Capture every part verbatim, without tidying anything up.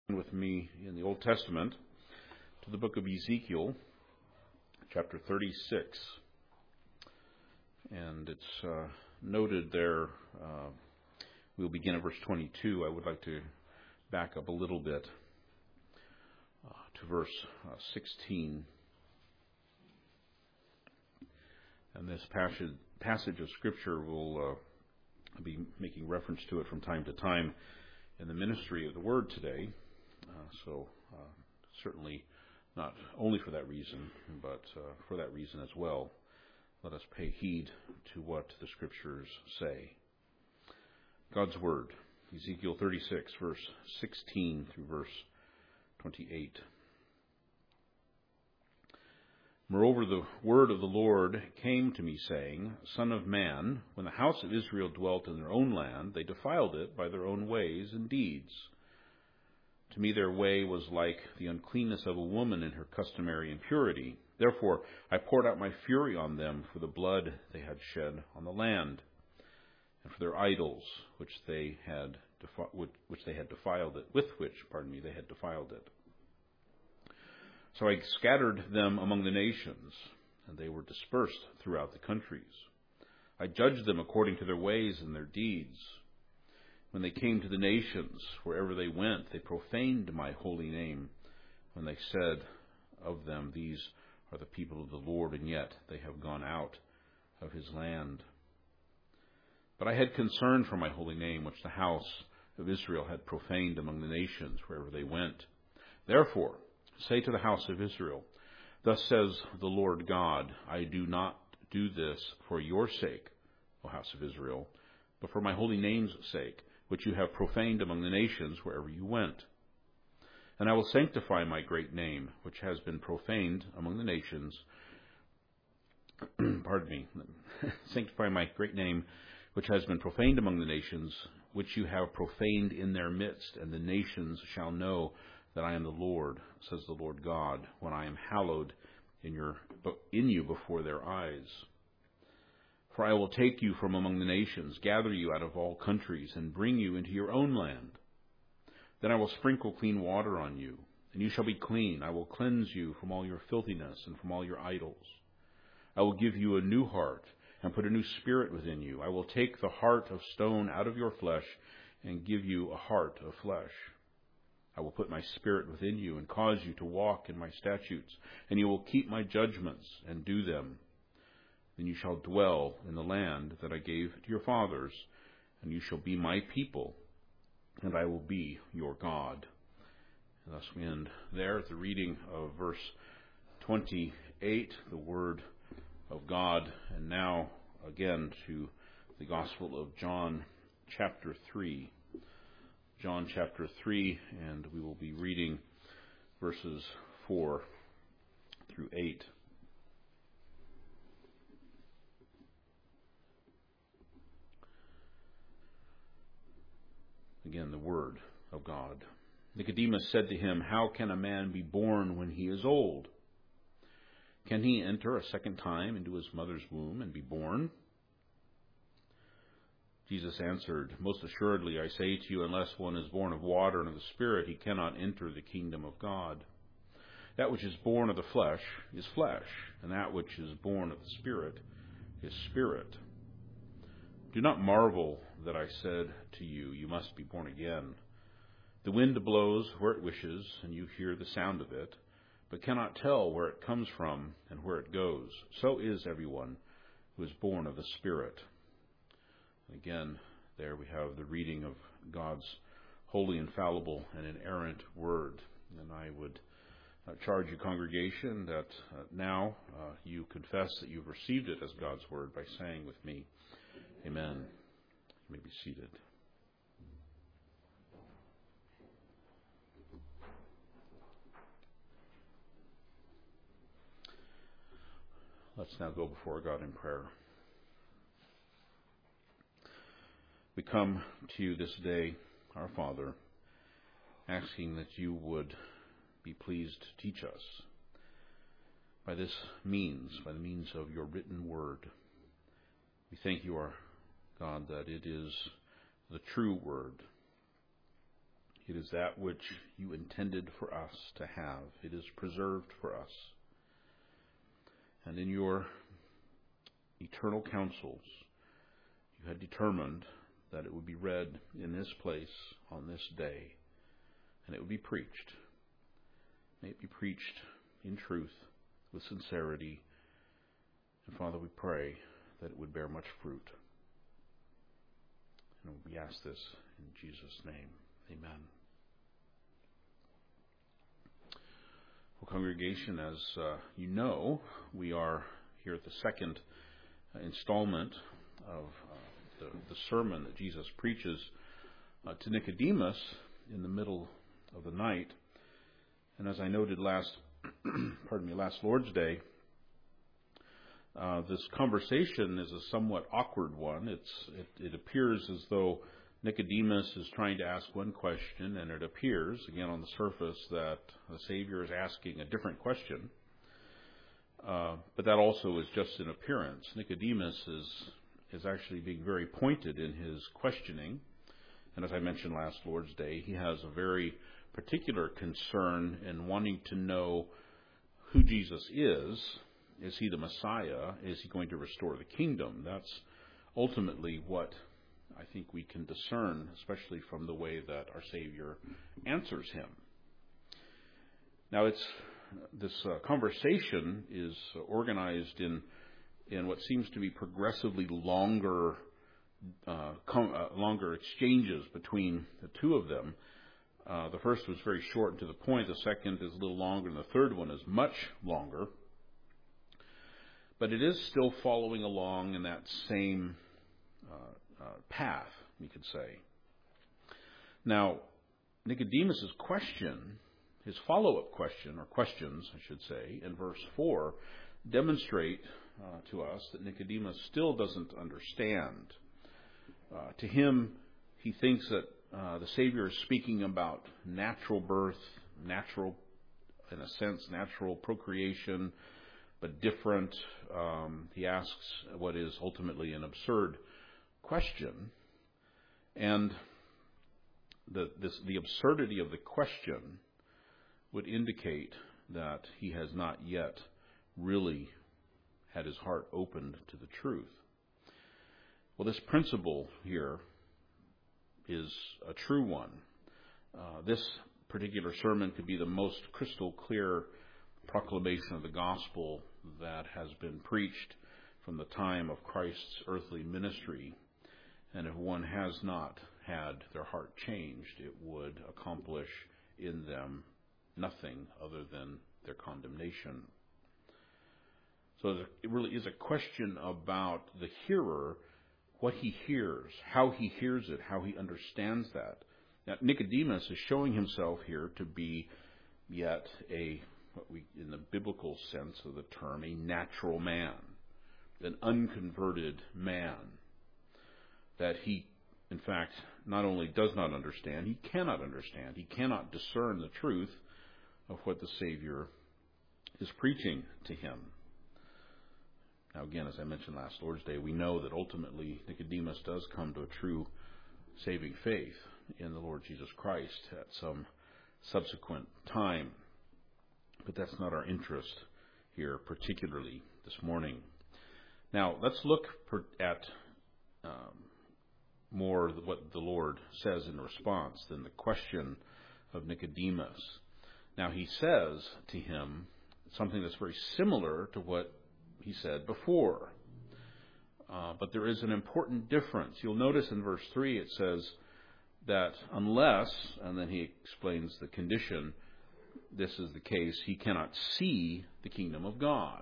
With me in the Old Testament to the book of Ezekiel, chapter thirty-six. And it's uh, noted there, uh, we'll begin at verse twenty-two. I would like to back up a little bit uh, to verse uh, sixteen. And this passage, passage of Scripture will uh, be making reference to it from time to time in the ministry of the Word today. Uh, so uh, certainly not only for that reason, but uh, for that reason as well, let us pay heed to what the Scriptures say. God's Word, Ezekiel thirty-six, verse sixteen through verse twenty-eight. Moreover, the word of the Lord came to me, saying, Son of man, when the house of Israel dwelt in their own land, they defiled it by their own ways and deeds. To me their way was like the uncleanness of a woman in her customary impurity. Therefore I poured out my fury on them for the blood they had shed on the land, and for their idols which they had defi- which they had defiled it, with which, pardon me, they had defiled it. So I scattered them among the nations, and they were dispersed throughout the countries. I judged them according to their ways and their deeds. When they came to the nations, wherever they went, they profaned my holy name, when they said of them, These are the people of the Lord, and yet they have gone out of his land. But I had concern for my holy name, which the house of Israel had profaned among the nations, wherever they went. Therefore, say to the house of Israel, Thus says the Lord God, I do not do this for your sake, O house of Israel, but for my holy name's sake, which you have profaned among the nations wherever you went. And I will sanctify my great name, which has been profaned among the nations. Pardon me. Sanctify my great name, which has been profaned among the nations, which you have profaned in their midst, and the nations shall know that I am the Lord, says the Lord God, when I am hallowed in your in you before their eyes. For I will take you from among the nations, gather you out of all countries, and bring you into your own land. Then I will sprinkle clean water on you, and you shall be clean. I will cleanse you from all your filthiness and from all your idols. I will give you a new heart, and put a new spirit within you. I will take the heart of stone out of your flesh, and give you a heart of flesh. I will put my spirit within you, and cause you to walk in my statutes, and you will keep my judgments, and do them. Then you shall dwell in the land that I gave to your fathers, and you shall be my people, and I will be your God. And thus we end there at the reading of verse twenty-eight, the word of God. And now again to the Gospel of John, chapter three. John chapter three, and we will be reading verses four through eight. Again, the word of God. Nicodemus said to him, How can a man be born when he is old? Can he enter a second time into his mother's womb and be born? Jesus answered, Most assuredly I say to you, unless one is born of water and of the Spirit, he cannot enter the kingdom of God. That which is born of the flesh is flesh, and that which is born of the Spirit is spirit. Do not marvel that I said to you, You must be born again. The wind blows where it wishes, and you hear the sound of it, but cannot tell where it comes from and where it goes. So is everyone who is born of the Spirit. Again, there we have the reading of God's holy, infallible, and inerrant word. And I would uh, charge you, congregation, that uh, now uh, you confess that you've received it as God's word by saying with me, Amen. You may be seated. Let's now go before God in prayer. We come to you this day, our Father, asking that you would be pleased to teach us by this means, by the means of your written word. We thank you, our God, that it is the true word. It is that which you intended for us to have. It is preserved for us. And in your eternal counsels, you had determined that it would be read in this place on this day, and it would be preached. May it be preached in truth, with sincerity. And Father, we pray that it would bear much fruit. And we ask this in Jesus' name. Amen. Well, congregation, as uh, you know, we are here at the second uh, installment of uh, the, the sermon that Jesus preaches uh, to Nicodemus in the middle of the night. And as I noted last, pardon me, last Lord's Day, uh, this conversation is a somewhat awkward one. It's it, it appears as though Nicodemus is trying to ask one question, and it appears, again on the surface, that the Savior is asking a different question. Uh, but that also is just an appearance. Nicodemus is is actually being very pointed in his questioning. And as I mentioned last Lord's Day, he has a very particular concern in wanting to know who Jesus is. Is he the Messiah? Is he going to restore the kingdom? That's ultimately what I think we can discern, especially from the way that our Savior answers him. Now, it's this uh, conversation is organized in in what seems to be progressively longer uh, com- uh, longer exchanges between the two of them. Uh, the first was very short and to the point. The second is a little longer, and the third one is much longer. But it is still following along in that same uh, Uh, path, we could say. Now, Nicodemus's question, his follow-up question, or questions, I should say, in verse four, demonstrate uh, to us that Nicodemus still doesn't understand. Uh, to him, he thinks that uh, the Savior is speaking about natural birth, natural, in a sense, natural procreation, but different. Um, he asks what is ultimately an absurd question, and the this, the absurdity of the question would indicate that he has not yet really had his heart opened to the truth. Well, this principle here is a true one. Uh, this particular sermon could be the most crystal clear proclamation of the gospel that has been preached from the time of Christ's earthly ministry. And if one has not had their heart changed, it would accomplish in them nothing other than their condemnation. So it really is a question about the hearer, what he hears, how he hears it, how he understands that. Now, Nicodemus is showing himself here to be yet a, what we, in the biblical sense of the term, a natural man, an unconverted man. That he, in fact, not only does not understand, he cannot understand. He cannot discern the truth of what the Savior is preaching to him. Now, again, as I mentioned last Lord's Day, we know that ultimately Nicodemus does come to a true saving faith in the Lord Jesus Christ at some subsequent time. But that's not our interest here, particularly this morning. Now, let's look per, at um, more what the Lord says in response than the question of Nicodemus. Now, he says to him something that's very similar to what he said before. Uh, but there is an important difference. You'll notice in verse three it says that unless, and then he explains the condition, this is the case, he cannot see the kingdom of God.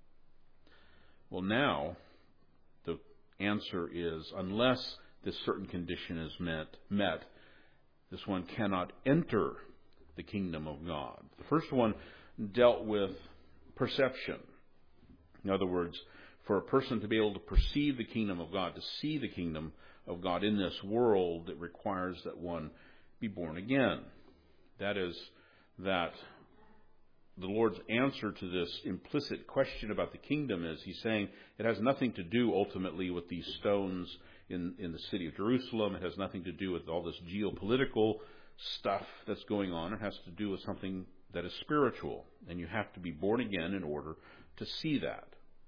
Well, now, the answer is unless this certain condition is met, met, this one cannot enter the kingdom of God. The first one dealt with perception. In other words, for a person to be able to perceive the kingdom of God, to see the kingdom of God in this world, it requires that one be born again. That is, that the Lord's answer to this implicit question about the kingdom is, he's saying it has nothing to do ultimately with these stones in, in the city of Jerusalem. It has nothing to do with all this geopolitical stuff that's going on. It has to do with something that is spiritual, and you have to be born again in order to see that.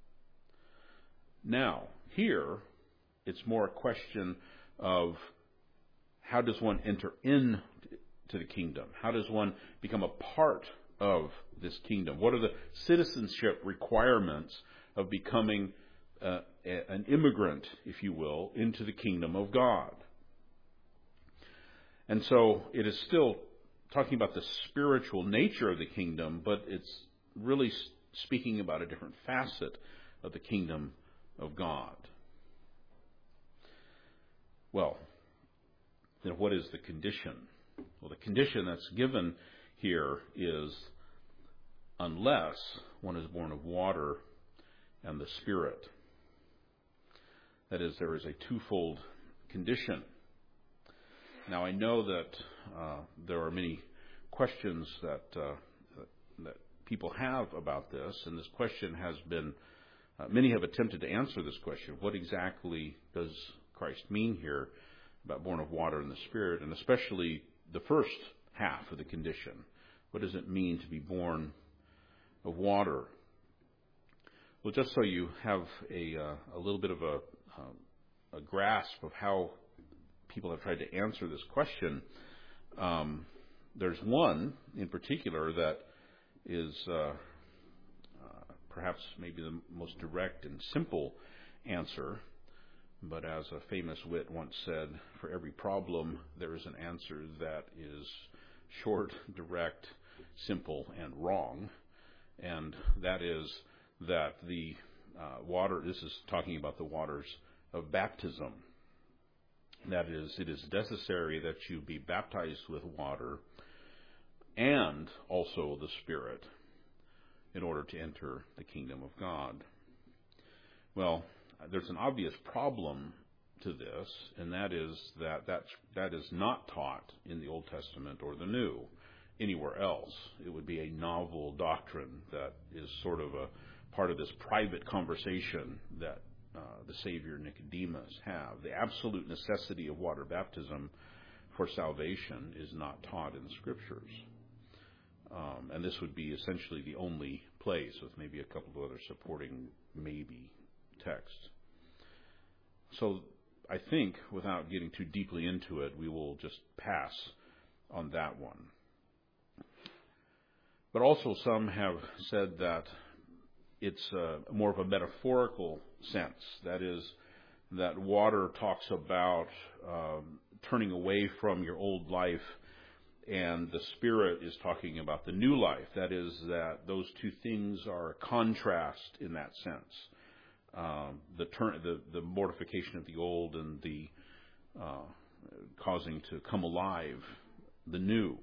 Now, here, it's more a question of how does one enter into the kingdom? How does one become a part of this kingdom? What are the citizenship requirements of becoming uh, a, an immigrant, if you will, into the kingdom of God? And so it is still talking about the spiritual nature of the kingdom, but it's really speaking about a different facet of the kingdom of God. Well, then what is the condition? Well, the condition that's given here is unless one is born of water and the Spirit. That is, there is a twofold condition. Now, I know that uh, there are many questions that, uh, that people have about this, and this question has been, uh, many have attempted to answer this question. What exactly does Christ mean here about born of water and the Spirit, and especially the first half of the condition? What does it mean to be born of water? Well, just so you have a, uh, a little bit of a, uh, a grasp of how people have tried to answer this question, um, there's one in particular that is uh, uh, perhaps maybe the most direct and simple answer. But as a famous wit once said, for every problem there is an answer that is short, direct, simple, and wrong. And that is that the uh, water, this is talking about the waters of baptism. That is, it is necessary that you be baptized with water and also the Spirit in order to enter the kingdom of God. Well, there's an obvious problem to this, and that is that that's, that is not taught in the Old Testament or the New anywhere else. It would be a novel doctrine that is sort of a part of this private conversation that uh, the Savior and Nicodemus have. The absolute necessity of water baptism for salvation is not taught in the Scriptures. Um, and this would be essentially the only place, with maybe a couple of other supporting maybe texts. So I think, without getting too deeply into it, we will just pass on that one. But also some have said that it's uh, more of a metaphorical sense. That is, that water talks about um, turning away from your old life, and the Spirit is talking about the new life. That is, that those two things are a contrast in that sense. Um, the, turn, the the mortification of the old and the uh, causing to come alive the new.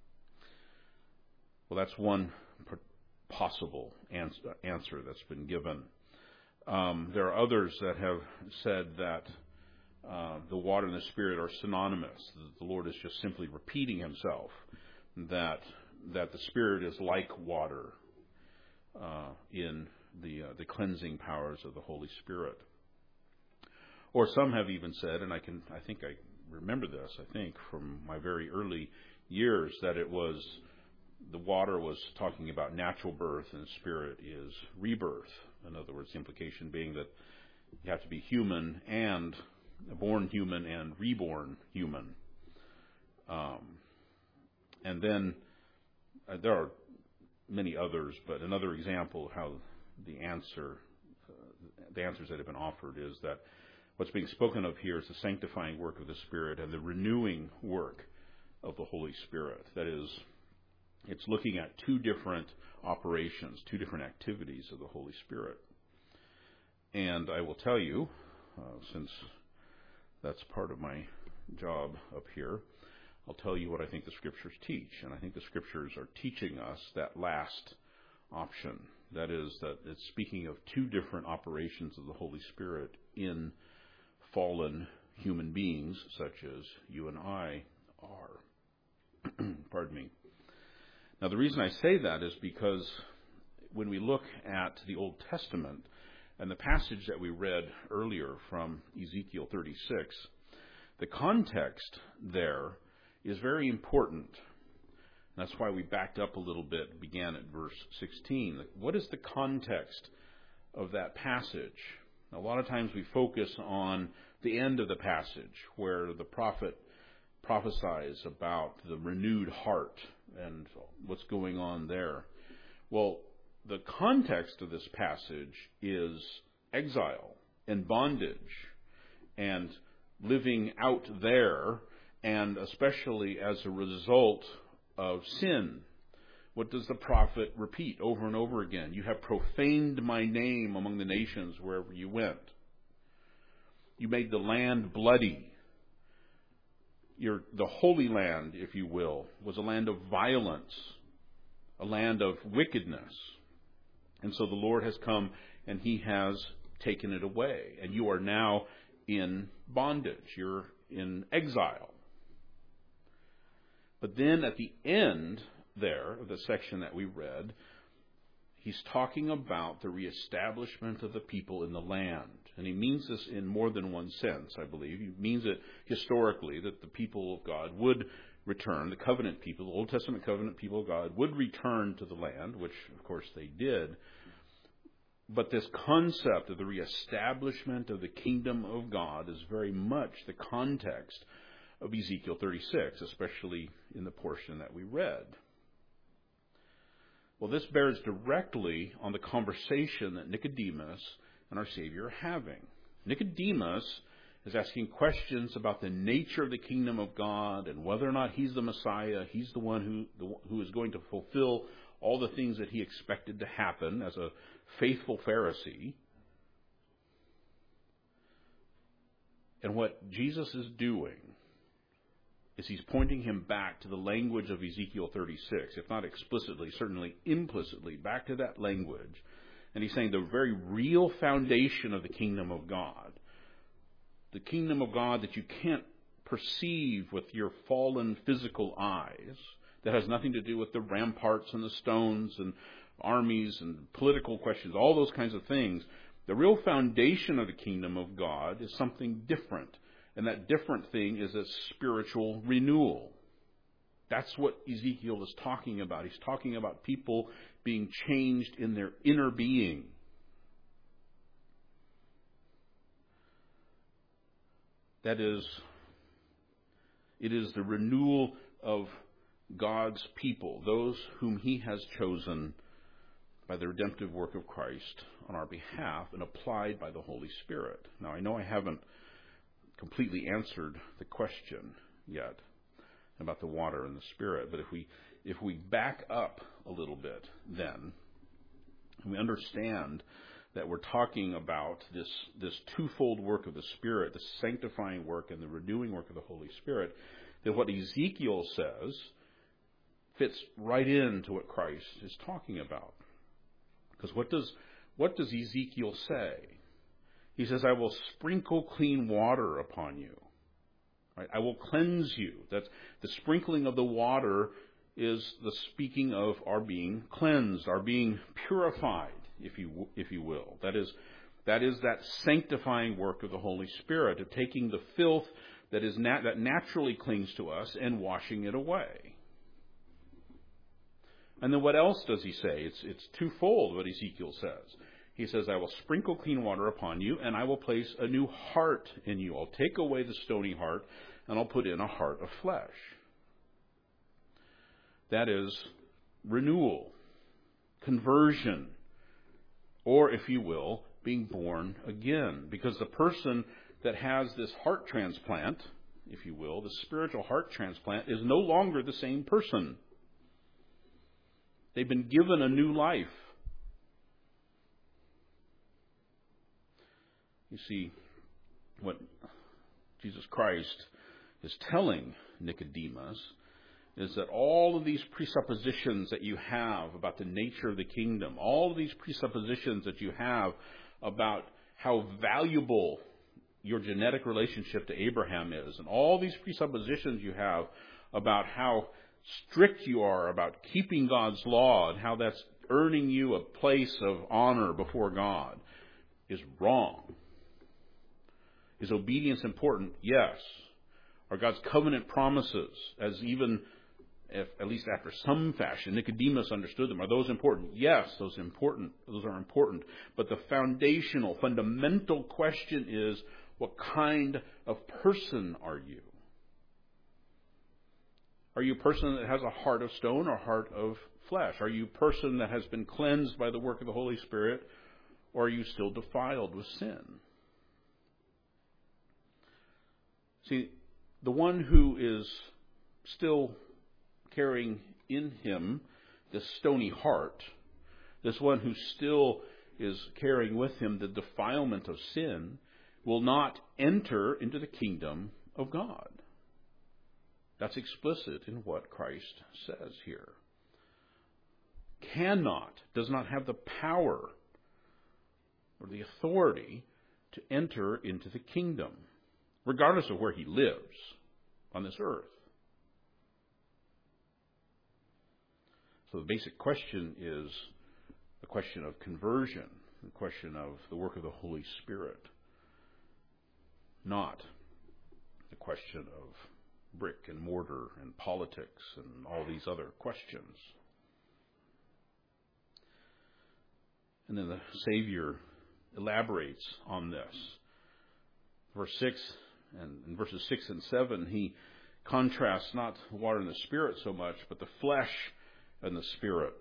Well, that's one possible answer, answer that's been given. Um, there are others that have said that uh, the water and the Spirit are synonymous. The Lord is just simply repeating himself, that that the Spirit is like water uh, in the uh, the cleansing powers of the Holy Spirit. Or some have even said, and I can I think I remember this, I think, from my very early years, that it was the water was talking about natural birth and the Spirit is rebirth. In other words, the implication being that you have to be human and born human and reborn human. Um, and then uh, there are many others, but another example of how the answer, uh, the answers that have been offered is that what's being spoken of here is the sanctifying work of the Spirit and the renewing work of the Holy Spirit. That is, it's looking at two different operations, two different activities of the Holy Spirit. And I will tell you, uh, since that's part of my job up here, I'll tell you what I think the Scriptures teach. And I think the Scriptures are teaching us that last option. That is, that it's speaking of two different operations of the Holy Spirit in fallen human beings, such as you and I are. Pardon me. Now, the reason I say that is because when we look at the Old Testament and the passage that we read earlier from Ezekiel thirty-six, the context there is very important. That's why we backed up a little bit, began at verse sixteen. What is the context of that passage? Now, a lot of times we focus on the end of the passage where the prophet prophesies about the renewed heart and what's going on there. Well, the context of this passage is exile and bondage and living out there, and especially as a result of sin. What does the prophet repeat over and over again? You have profaned my name among the nations wherever you went. You made the land bloody. Your, the Holy Land, if you will, was a land of violence, a land of wickedness. And so the Lord has come and He has taken it away. And you are now in bondage. You're in exile. But then at the end there of the section that we read, he's talking about the reestablishment of the people in the land. And he means this in more than one sense, I believe. He means it historically, that the people of God would return, the covenant people, the Old Testament covenant people of God would return to the land, which of course they did. But this concept of the reestablishment of the kingdom of God is very much the context of Ezekiel thirty-six, especially in the portion that we read. Well, this bears directly on the conversation that Nicodemus and our Savior are having. Nicodemus is asking questions about the nature of the kingdom of God and whether or not he's the Messiah, he's the one who, the, who is going to fulfill all the things that he expected to happen as a faithful Pharisee. And what Jesus is doing is he's pointing him back to the language of Ezekiel thirty-six, if not explicitly, certainly implicitly, back to that language. And he's saying the very real foundation of the kingdom of God, the kingdom of God that you can't perceive with your fallen physical eyes, that has nothing to do with the ramparts and the stones and armies and political questions, all those kinds of things. The real foundation of the kingdom of God is something different. And that different thing is a spiritual renewal. That's what Ezekiel is talking about. He's talking about people being changed in their inner being. That is, it is the renewal of God's people, those whom He has chosen by the redemptive work of Christ on our behalf and applied by the Holy Spirit. Now, I know I haven't completely answered the question yet about the water and the Spirit, but if we if we back up a little bit then, and we understand that we're talking about this this twofold work of the Spirit, the sanctifying work and the renewing work of the Holy Spirit, then what Ezekiel says fits right into what Christ is talking about. Because what does what does Ezekiel say? He says, I will sprinkle clean water upon you. Right? I will cleanse you. That's the sprinkling of the water is the speaking of our being cleansed, our being purified, if you if you will. That is that is that sanctifying work of the Holy Spirit, of taking the filth that is nat- that naturally clings to us and washing it away. And then what else does he say? It's it's twofold what Ezekiel says. He says, I will sprinkle clean water upon you, and I will place a new heart in you. I'll take away the stony heart, and I'll put in a heart of flesh. That is renewal, conversion, or, if you will, being born again. Because the person that has this heart transplant, if you will, the spiritual heart transplant, is no longer the same person. They've been given a new life. You see, what Jesus Christ is telling Nicodemus is that all of these presuppositions that you have about the nature of the kingdom, all of these presuppositions that you have about how valuable your genetic relationship to Abraham is, and all these presuppositions you have about how strict you are about keeping God's law and how that's earning you a place of honor before God, is wrong. Is obedience important? Yes. Are God's covenant promises, as even, if, at least after some fashion, Nicodemus understood them, are those important? Yes, those important. Those are important. But the foundational, fundamental question is, what kind of person are you? Are you a person that has a heart of stone or a heart of flesh? Are you a person that has been cleansed by the work of the Holy Spirit, or are you still defiled with sin? See, the one who is still carrying in him this stony heart, this one who still is carrying with him the defilement of sin, will not enter into the kingdom of God. That's explicit in what Christ says here. Cannot, does not have the power or the authority to enter into the kingdom, regardless of where he lives on this earth. So the basic question is the question of conversion, the question of the work of the Holy Spirit, not the question of brick and mortar and politics and all these other questions. And then the Savior elaborates on this. Verse six and in verses six and seven, he contrasts not the water and the Spirit so much, but the flesh and the Spirit.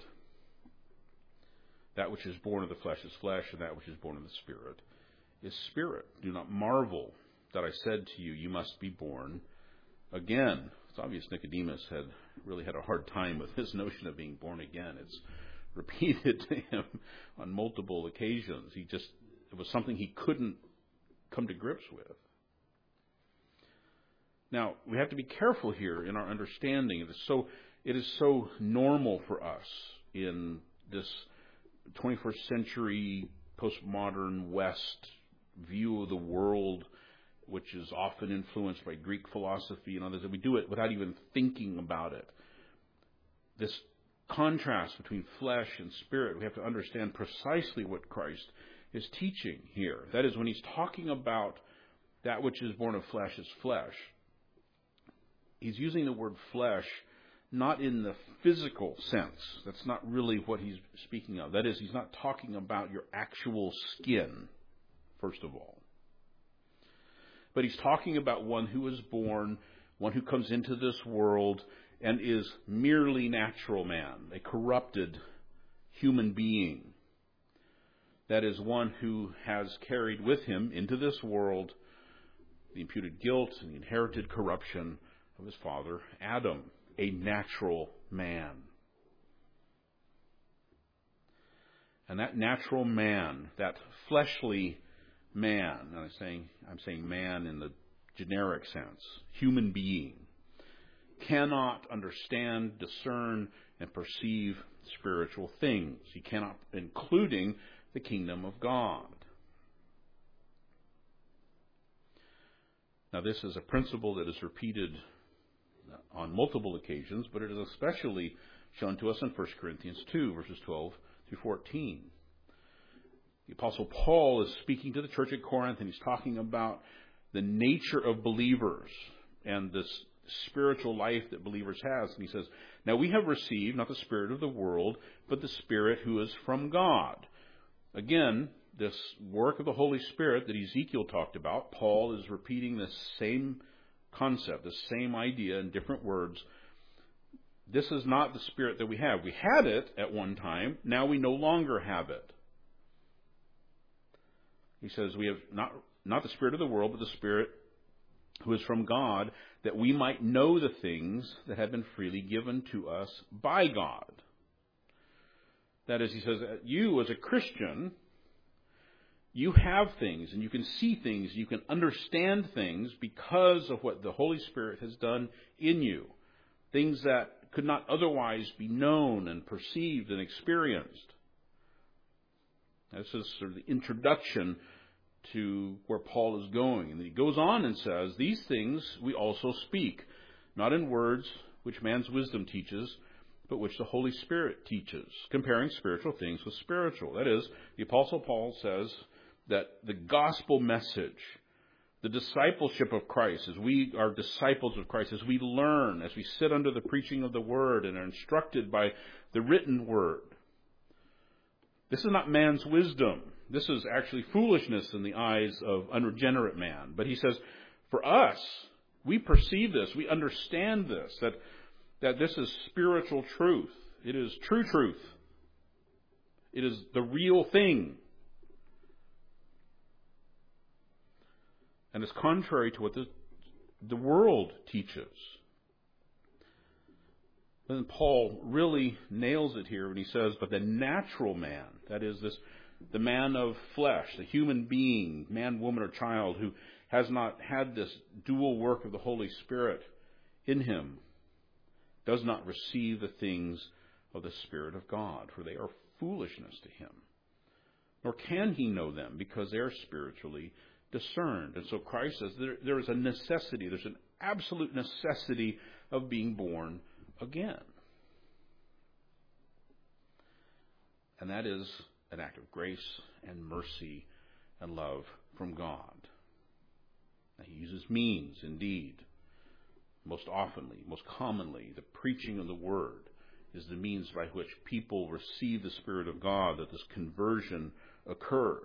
That which is born of the flesh is flesh, and that which is born of the Spirit is spirit. Do not marvel that I said to you, you must be born again. It's obvious Nicodemus had really had a hard time with his notion of being born again. It's repeated to him on multiple occasions. He just, it was something he couldn't come to grips with. Now, we have to be careful here in our understanding. It is so, it is so normal for us in this twenty-first century postmodern West view of the world, which is often influenced by Greek philosophy and others, that we do it without even thinking about it. This contrast between flesh and spirit, we have to understand precisely what Christ is teaching here. That is, when he's talking about that which is born of flesh is flesh, he's using the word flesh not in the physical sense. That's not really what he's speaking of. That is, he's not talking about your actual skin, first of all. But he's talking about one who is born, one who comes into this world and is merely natural man, a corrupted human being. That is, one who has carried with him into this world the imputed guilt and the inherited corruption of his father, Adam, a natural man. And that natural man, that fleshly man, and I'm saying, I'm saying man in the generic sense, human being, cannot understand, discern, and perceive spiritual things. He cannot, including the kingdom of God. Now, this is a principle that is repeated on multiple occasions, but it is especially shown to us in First Corinthians two, verses twelve through fourteen. The Apostle Paul is speaking to the church at Corinth, and he's talking about the nature of believers and this spiritual life that believers have. And he says, now we have received not the spirit of the world, but the Spirit who is from God. Again, this work of the Holy Spirit that Ezekiel talked about, Paul is repeating the same concept, the same idea in different words. This is not the Spirit that we have. We had it at one time. Now we no longer have it. He says we have not, not the spirit of the world, but the Spirit who is from God, that we might know the things that have been freely given to us by God. That is, he says, you as a Christian, you have things, and you can see things, you can understand things because of what the Holy Spirit has done in you. Things that could not otherwise be known and perceived and experienced. This is sort of the introduction to where Paul is going. And he goes on and says, these things we also speak, not in words which man's wisdom teaches, but which the Holy Spirit teaches, comparing spiritual things with spiritual. That is, the Apostle Paul says that the gospel message The discipleship of Christ, as we are disciples of Christ, as we learn, as we sit under the preaching of the Word and are instructed by the written Word. This is not man's wisdom. This is actually foolishness in the eyes of unregenerate man. But he says, for us, we perceive this, we understand this, that, that this is spiritual truth. It is true truth. It is the real thing. And it's contrary to what the, the world teaches. Then Paul really nails it here when he says, but the natural man, that is this, the man of flesh, the human being, man, woman, or child, who has not had this dual work of the Holy Spirit in him, does not receive the things of the Spirit of God, for they are foolishness to him. Nor can he know them, because they are spiritually discerned. And so Christ says there, there is a necessity, there's an absolute necessity of being born again. And that is an act of grace and mercy and love from God. Now, he uses means, indeed. Most oftenly, most commonly, the preaching of the Word is the means by which people receive the Spirit of God, that this conversion occurs.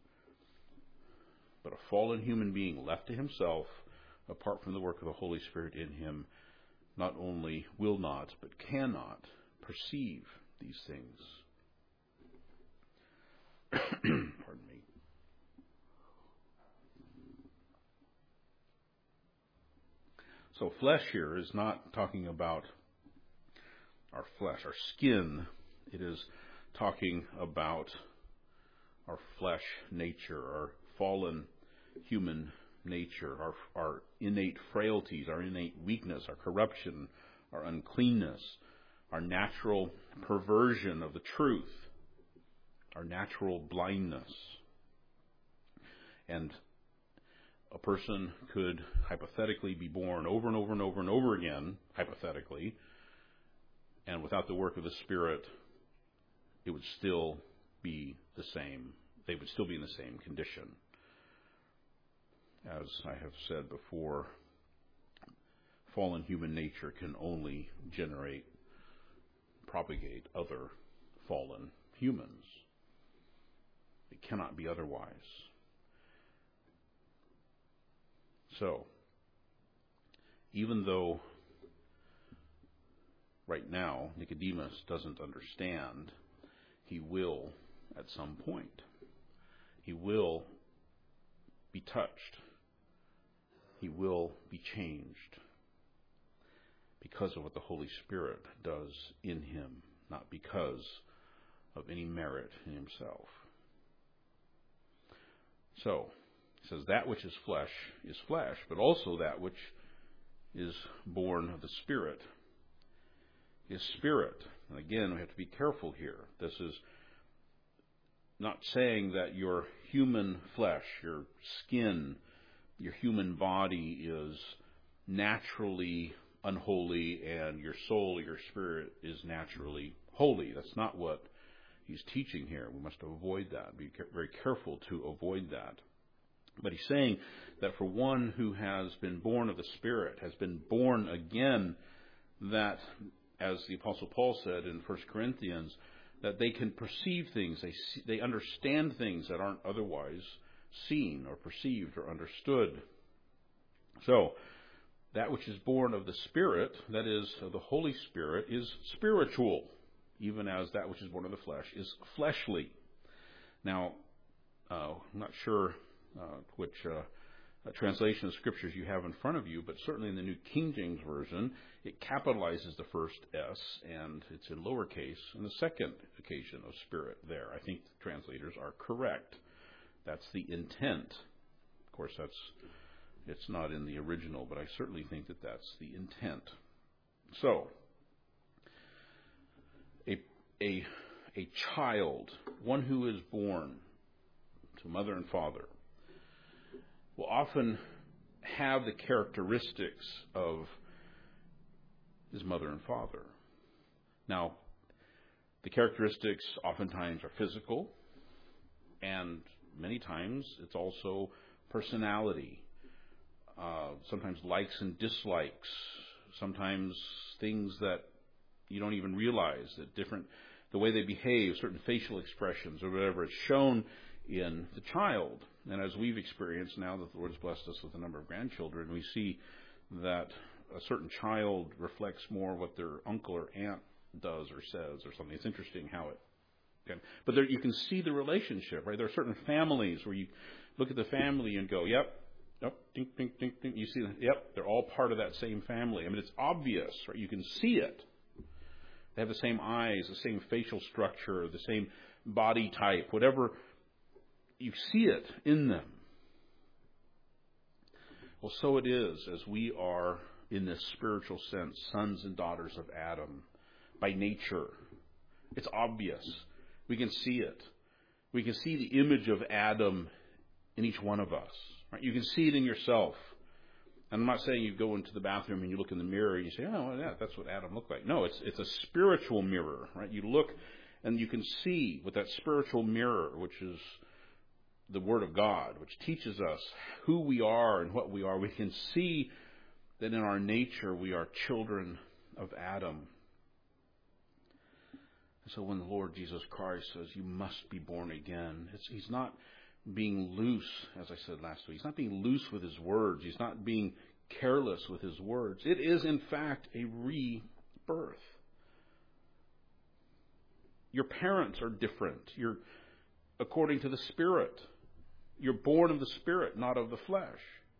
But a fallen human being left to himself, apart from the work of the Holy Spirit in him, not only will not, but cannot perceive these things. Pardon me. So flesh here is not talking about our flesh, our skin. It is talking about our flesh nature, our fallen human nature, our, our innate frailties, our innate weakness, our corruption, our uncleanness, our natural perversion of the truth, our natural blindness. And a person could hypothetically be born over and over and over and over again, hypothetically, and without the work of the Spirit, it would still be the same. They would still be in the same condition. As I have said before, fallen human nature can only generate, propagate other fallen humans. It cannot be otherwise. So, even though right now Nicodemus doesn't understand, he will at some point. He will be touched. He will be changed because of what the Holy Spirit does in him, not because of any merit in himself. So, it says that which is flesh is flesh, but also that which is born of the Spirit is spirit. And again, we have to be careful here. This is not saying that your human flesh, your skin, your human body is naturally unholy and your soul, your spirit is naturally holy. That's not what he's teaching here. We must avoid that. Be very careful to avoid that. But he's saying that for one who has been born of the Spirit, has been born again, that, as the Apostle Paul said in First Corinthians, that they can perceive things, they see, they understand things that aren't otherwise seen or perceived or understood. So, that which is born of the Spirit, that is, of the Holy Spirit, is spiritual, even as that which is born of the flesh is fleshly. Now, uh, I'm not sure uh, which uh, translation of Scriptures you have in front of you, but certainly in the New King James Version, it capitalizes the first S, and it's in lowercase in the second occasion of Spirit there. I think the translators are correct. That's the intent. Of course, that's it's not in the original, but I certainly think that that's the intent. So, a a a child, one who is born to mother and father, will often have the characteristics of his mother and father. Now, the characteristics oftentimes are physical, and many times it's also personality. uh, sometimes likes and dislikes, sometimes things that you don't even realize, that different, the way they behave, certain facial expressions or whatever, it's shown in the child. And as we've experienced now that the Lord has blessed us with a number of grandchildren, we see that a certain child reflects more what their uncle or aunt does or says or something. It's interesting how it can. But there, you can see the relationship, right? There are certain families where you look at the family and go, yep, yep, ding, ding, ding, ding. You see, yep, they're all part of that same family. I mean, it's obvious, right? You can see it. They have the same eyes, the same facial structure, the same body type, whatever. You see it in them. Well, so it is as we are, in this spiritual sense, sons and daughters of Adam by nature. It's obvious. We can see it. We can see the image of Adam in each one of us. Right? You can see it in yourself. And I'm not saying you go into the bathroom and you look in the mirror and you say, oh, yeah, that's what Adam looked like. No, it's it's a spiritual mirror. Right? You look and you can see with that spiritual mirror, which is the Word of God, which teaches us who we are and what we are. We can see that in our nature we are children of Adam. And so when the Lord Jesus Christ says you must be born again, it's, He's not being loose, as I said last week. He's not being loose with His words. He's not being careless with His words. It is, in fact, a rebirth. Your parents are different. You're according to the Spirit. You're born of the Spirit, not of the flesh.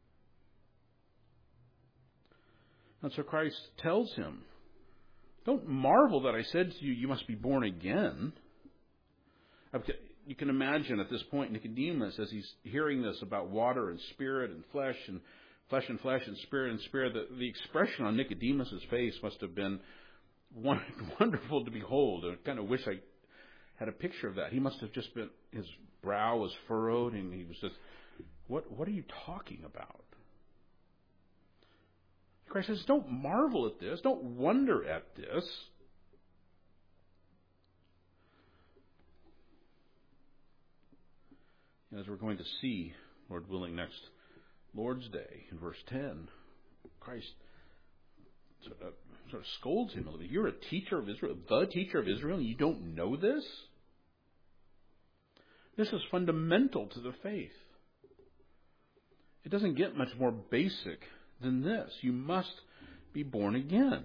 And so Christ tells him, don't marvel that I said to you, you must be born again. You can imagine at this point Nicodemus, as he's hearing this about water and spirit and flesh and flesh and flesh and spirit and spirit, the, the expression on Nicodemus's face must have been wonderful to behold. I kind of wish I had a picture of that. He must have just been, his brow was furrowed and he was just, what, what are you talking about? Christ says, don't marvel at this. Don't wonder at this. As we're going to see, Lord willing, next Lord's Day in verse ten, Christ sort of, sort of scolds him a little bit. You're a teacher of Israel, the teacher of Israel, and you don't know this? This is fundamental to the faith. It doesn't get much more basic than this. You must be born again.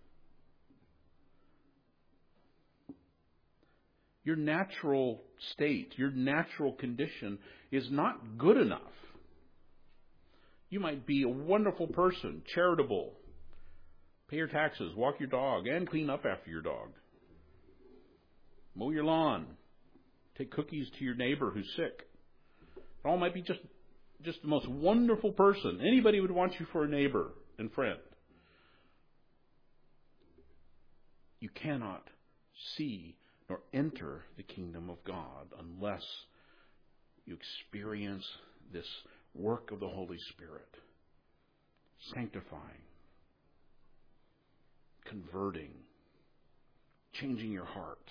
Your natural state, your natural condition is not good enough. You might be a wonderful person, charitable, pay your taxes, walk your dog, and clean up after your dog. Mow your lawn. Take cookies to your neighbor who's sick. It all might be just Just the most wonderful person. Anybody would want you for a neighbor and friend. You cannot see nor enter the kingdom of God unless you experience this work of the Holy Spirit. Sanctifying, converting, changing your heart.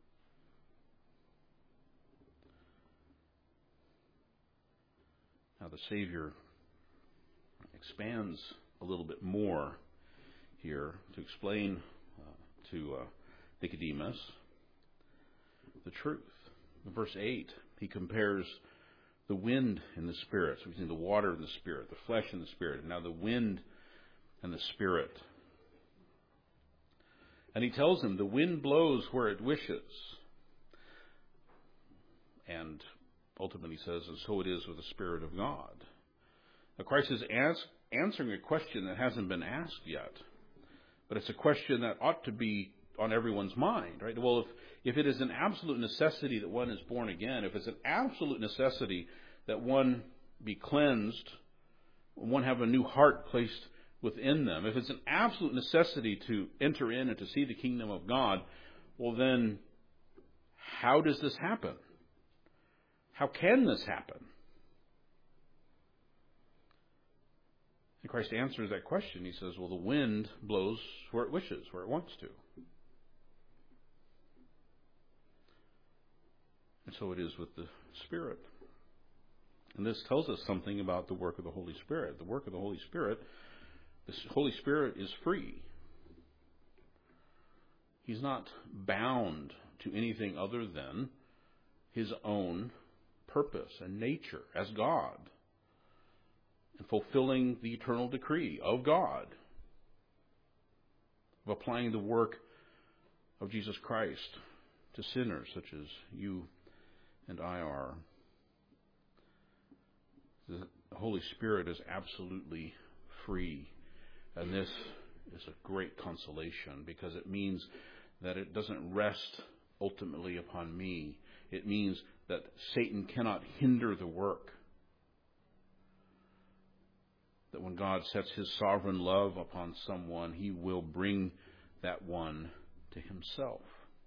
Now the Savior expands a little bit more here to explain uh, to uh, Nicodemus the truth. In verse eight, he compares the wind and the Spirit. So we've seen the water and the Spirit, the flesh and the Spirit, and now the wind and the Spirit. And he tells him the wind blows where it wishes. And ultimately says, and so it is with the Spirit of God. Now Christ is ask, answering a question that hasn't been asked yet. But it's a question that ought to be on everyone's mind, right? Well, if, if it is an absolute necessity that one is born again, if it's an absolute necessity that one be cleansed, one have a new heart placed within them, if it's an absolute necessity to enter in and to see the kingdom of God, well then, how does this happen? How can this happen? And Christ answers that question. He says, well, the wind blows where it wishes, where it wants to. And so it is with the Spirit. And this tells us something about the work of the Holy Spirit. The work of the Holy Spirit, the Holy Spirit is free. He's not bound to anything other than his own purpose and nature as God, and fulfilling the eternal decree of God, of applying the work of Jesus Christ to sinners such as you and I are. The Holy Spirit is absolutely free, and this is a great consolation, because it means that it doesn't rest ultimately upon me. It means that Satan cannot hinder the work. That when God sets his sovereign love upon someone, he will bring that one to himself.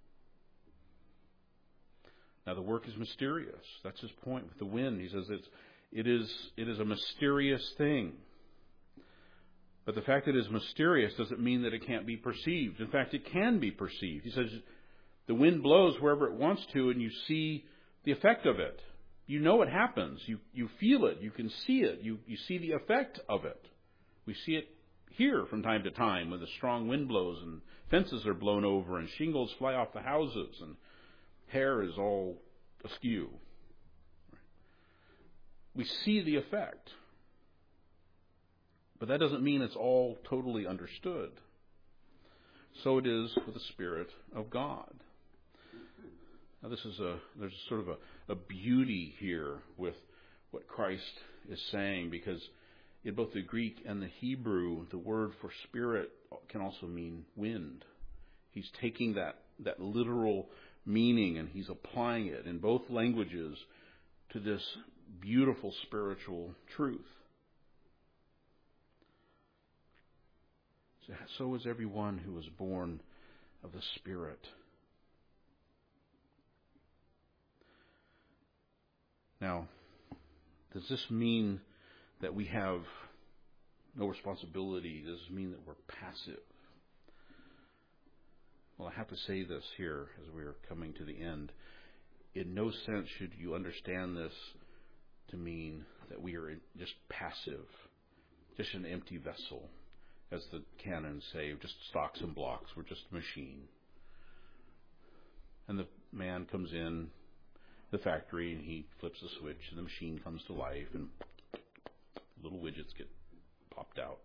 Now, the work is mysterious. That's his point with the wind. He says it's, it is, it is a mysterious thing. But the fact that it is mysterious doesn't mean that it can't be perceived. In fact, it can be perceived. He says the wind blows wherever it wants to, and you see the effect of it. You know it happens. You you feel it. You can see it. You, you see the effect of it. We see it here from time to time when the strong wind blows and fences are blown over and shingles fly off the houses and hair is all askew. We see the effect. But that doesn't mean it's all totally understood. So it is with the Spirit of God. Now this is a, there's sort of a, a beauty here with what Christ is saying, because in both the Greek and the Hebrew, the word for spirit can also mean wind. He's taking that, that literal meaning and he's applying it in both languages to this beautiful spiritual truth. So is everyone who is born of the Spirit. Now, does this mean that we have no responsibility? Does this mean that we're passive? Well, I have to say this here as we're coming to the end. In no sense should you understand this to mean that we are just passive, just an empty vessel. As the canons say, just stocks and blocks. We're just a machine. And the man comes in the factory and he flips the switch and the machine comes to life and little widgets get popped out.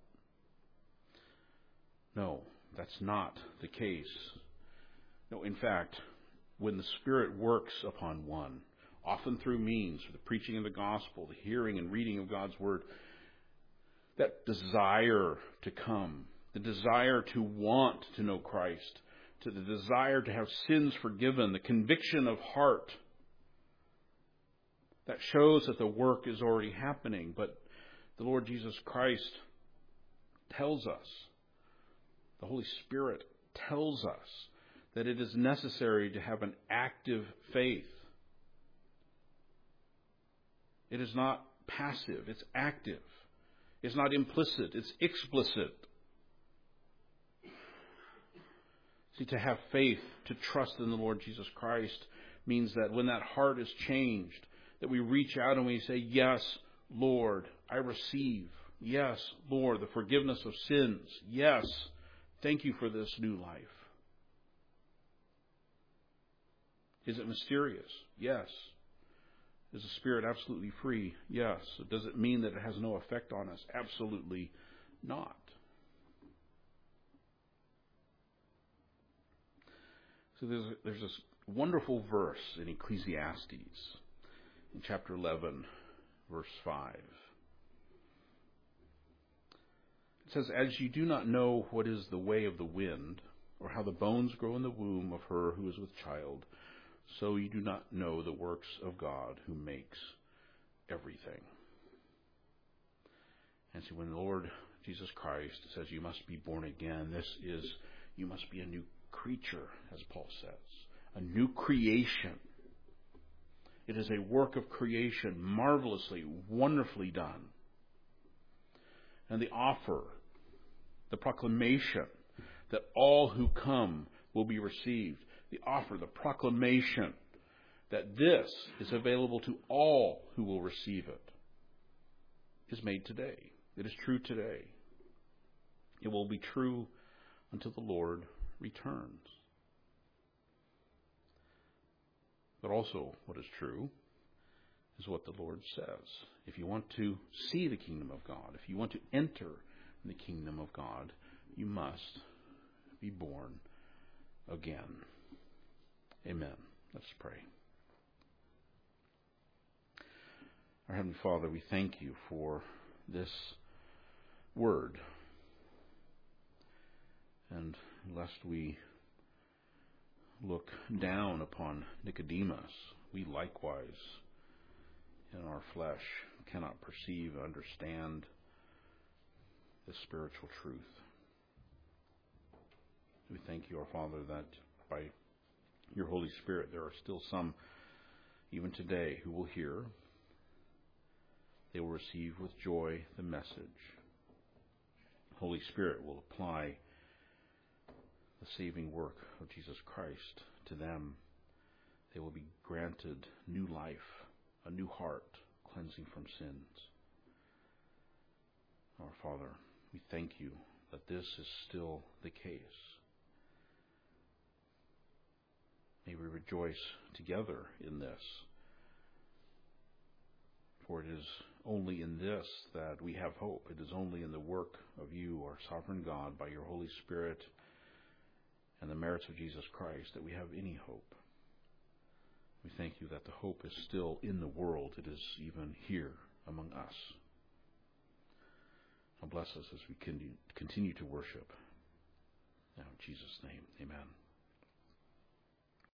No, that's not the case. No, in fact, when the Spirit works upon one, often through means of the preaching of the gospel, the hearing and reading of God's word, that desire to come, the desire to want to know Christ, to the desire to have sins forgiven, the conviction of heart, that shows that the work is already happening. But the Lord Jesus Christ tells us, the Holy Spirit tells us, that it is necessary to have an active faith. It is not passive, it's active. It's not implicit, it's explicit. See, to have faith, to trust in the Lord Jesus Christ, means that when that heart is changed, that we reach out and we say, yes, Lord, I receive. Yes, Lord, the forgiveness of sins. Yes, thank you for this new life. Is it mysterious? Yes. Is the Spirit absolutely free? Yes. Does it mean that it has no effect on us? Absolutely not. So there's, there's this wonderful verse in Ecclesiastes, in chapter eleven, verse five. It says, "As you do not know what is the way of the wind, or how the bones grow in the womb of her who is with child, so you do not know the works of God who makes everything." And so when the Lord Jesus Christ says you must be born again, this is, you must be a new creature, as Paul says. A new creation. It is a work of creation, marvelously, wonderfully done. And the offer, the proclamation that all who come will be received. The offer, the proclamation that this is available to all who will receive it. is made today. It is true today. It will be true until the Lord returns. But also what is true is what the Lord says. If you want to see the kingdom of God, if you want to enter the kingdom of God, you must be born again. Amen. Let's pray. Our Heavenly Father, we thank you for this word. And lest we look down upon Nicodemus, we likewise, in our flesh, cannot perceive and understand this spiritual truth. We thank you, our Father, that by your Holy Spirit there are still some, even today, who will hear. They will receive with joy the message. Holy Spirit will apply the saving work of Jesus Christ to them. They will be granted new life, a new heart, cleansing from sins. Our Father, we thank you that this is still the case. May we rejoice together in this, for it is only in this that we have hope. It is only in the work of you, our sovereign God, by your Holy Spirit and the merits of Jesus Christ, that we have any hope. We thank you that the hope is still in the world. It is even here among us. Now bless us as we continue to worship. Now in Jesus' name, amen.